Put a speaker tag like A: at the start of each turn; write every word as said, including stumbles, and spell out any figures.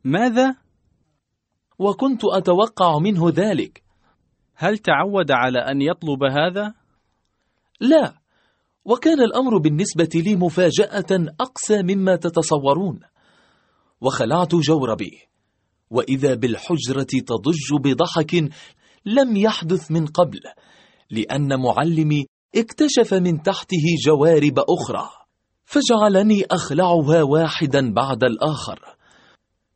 A: ماذا؟
B: وكنت أتوقع منه ذلك.
A: هل تعود على أن يطلب هذا؟
B: لا، وكان الأمر بالنسبة لي مفاجأة أقسى مما تتصورون. وخلعت جوربي، وإذا بالحجرة تضج بضحك لم يحدث من قبل، لأن معلمي اكتشف من تحته جوارب أخرى، فجعلني أخلعها واحدا بعد الآخر.